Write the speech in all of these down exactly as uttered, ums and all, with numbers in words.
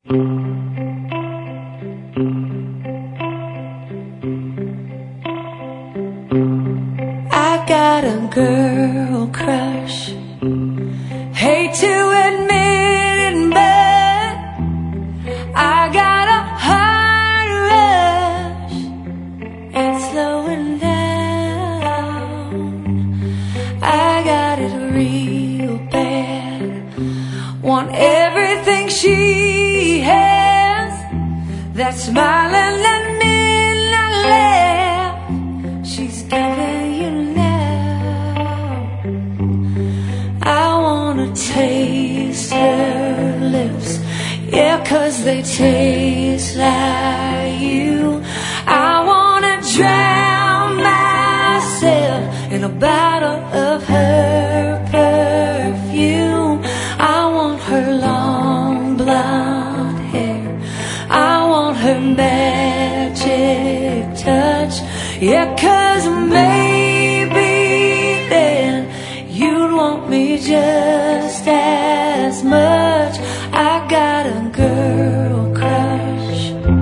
I got a girl crush. Hate to admit it, but I got a heart rush. Ain't slowing down. I got it real bad. Want everything she has. That smiling at midnight laugh she's giving you now. I wanna taste her lips, yeah, 'cause they taste like you. I wanna drown myself in a bottle of her perfume. I want her long blonde hair, I want her magic touch, yeah, 'cause maybe then you'd want me just as much. I got a girl crush.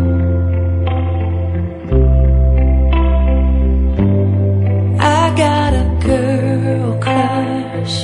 I got a girl crush.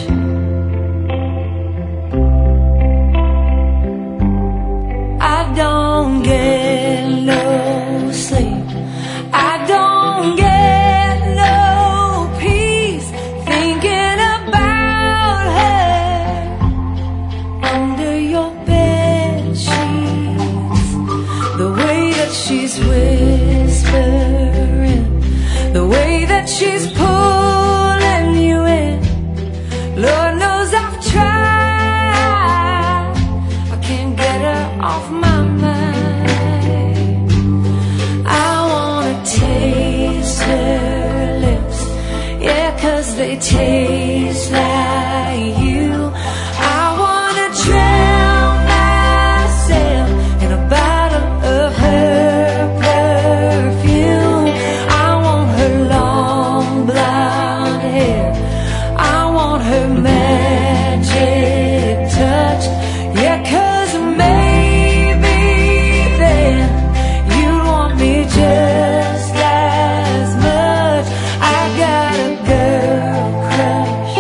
I don't get no sleep, I don't get no peace, thinking about her under your bed sheets. The way that she's whispering, the way that she's pulling you in. Lord knows I've tried, I can't get her off my mind. I wanna taste her lips, yeah, 'cause they taste like you. I wanna drown myself in a bottle of her perfume. I want her long blonde hair, I want her magic touch, yeah, 'cause maybe then you'd want me just as much. I got a girl crush.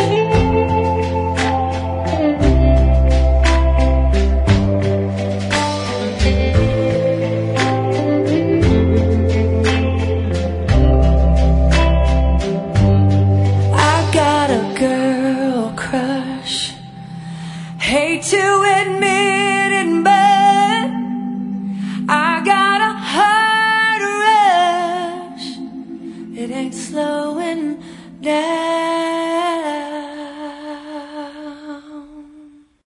I got a girl crush. Hate to admit it, but I got a heart rush. It ain't slowing down.